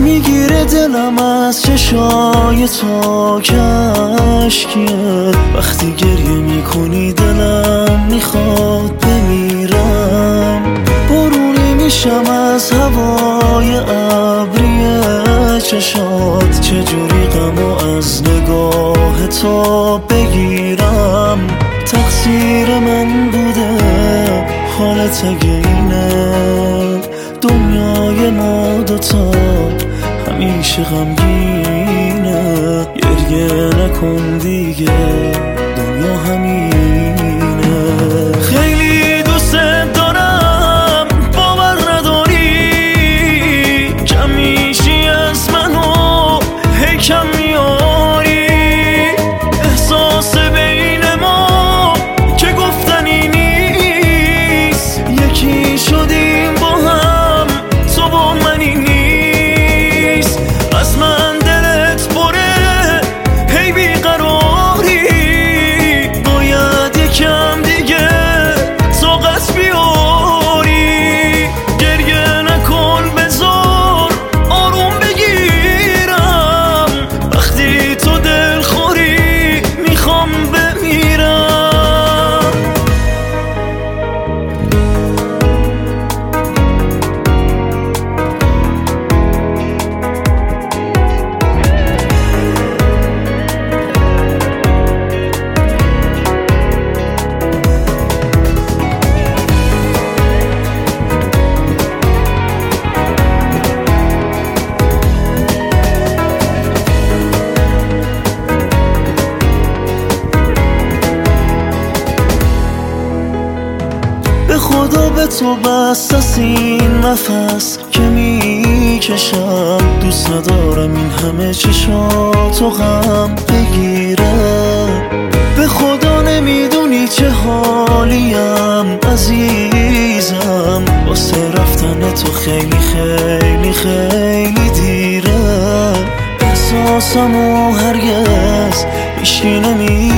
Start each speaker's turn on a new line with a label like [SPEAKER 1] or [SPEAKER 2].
[SPEAKER 1] میگیره دلم از چشای تو کشکیه. وقتی گریه میکنی دلم میخواد بمیرم. بارونی میشم از هوای ابری چشات، چجوری غمو از نگاه تو بگیرم. تقصیر من بوده حالت اگه اینه، دنیای ما دوتا همیشه غمگینه. گریه نکن دیگه دنیا همینه. خیلی دوست دارم باور نداری، کم میشی از منو هی کم میاری. احساس بین ما که گفتنی نیست، یکی شدیم با هم تو با منی نیست. از من دلت بره هی بیقراری، باید یکم دیگه طاقت بیاری. گریه نکن بذار آروم بگیرم، وقتی تو دل خوری میخوام بمیرم. به خدا به تو بست از این نفس که میکشم. دوست ندارم این همه چشاتو غم بگیره. به خدا نمیدونی چه حالیم عزیزم، واسه رفتن تو خیلی خیلی خیلی دیره. احساسمو هرگز هیچکی